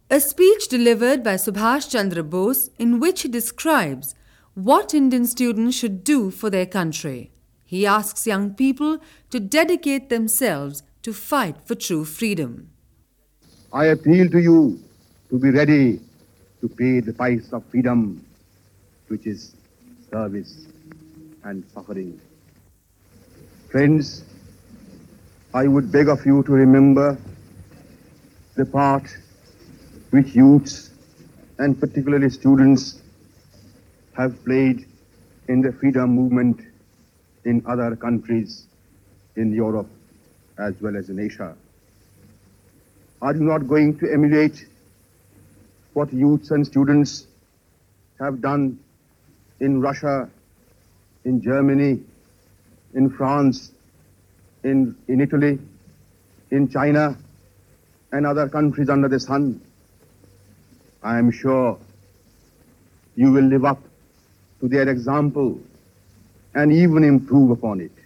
A speech delivered by Subhash Chandra Bose in which he describes what Indian students should do for their country. He asks young people to dedicate themselves to fight for true freedom. I appeal to you to be ready to pay the price of freedom, which is service and suffering. Friends, I would beg of you to remember the part which youths and particularly students have played in the freedom movement in other countries in Europe as well as in Asia. Are you not going to emulate what youths and students have done in Russia, in Germany, in France, in Italy, in China, and other countries under the sun? I am sure you will live up to their example and even improve upon it.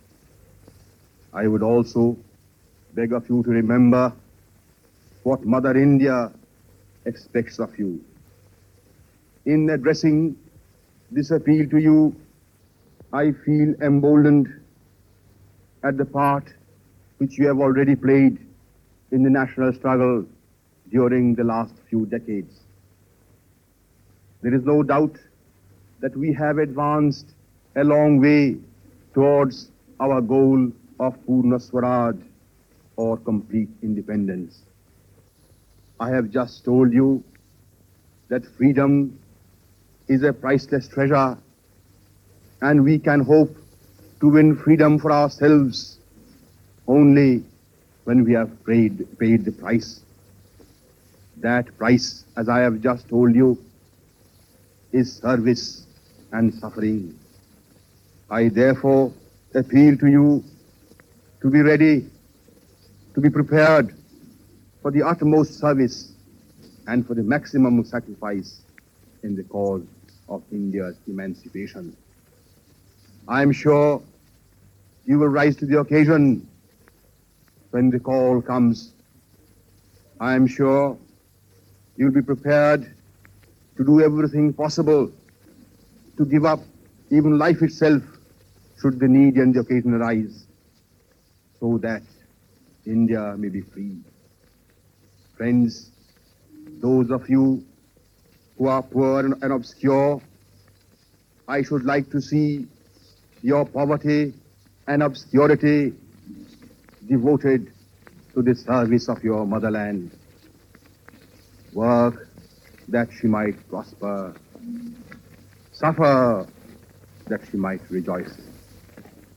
I would also beg of you to remember what Mother India expects of you. In addressing this appeal to you, I feel emboldened at the part which you have already played in the national struggle during the last few decades. There is no doubt that we have advanced a long way towards our goal of Purna Swaraj, or complete independence. I have just told you that freedom is a priceless treasure, and we can hope to win freedom for ourselves only when we have paid the price. That price, as I have just told you, is service and suffering. I therefore appeal to you to be ready, to be prepared for the utmost service and for the maximum sacrifice in the cause of India's emancipation. I am sure you will rise to the occasion when the call comes. I am sure you will be prepared to do everything possible to give up even life itself should the need and the occasion arise, so that India may be free. Friends, those of you who are poor and obscure, I should like to see your poverty and obscurity devoted to the service of your motherland. Work that she might prosper, suffer that she might rejoice.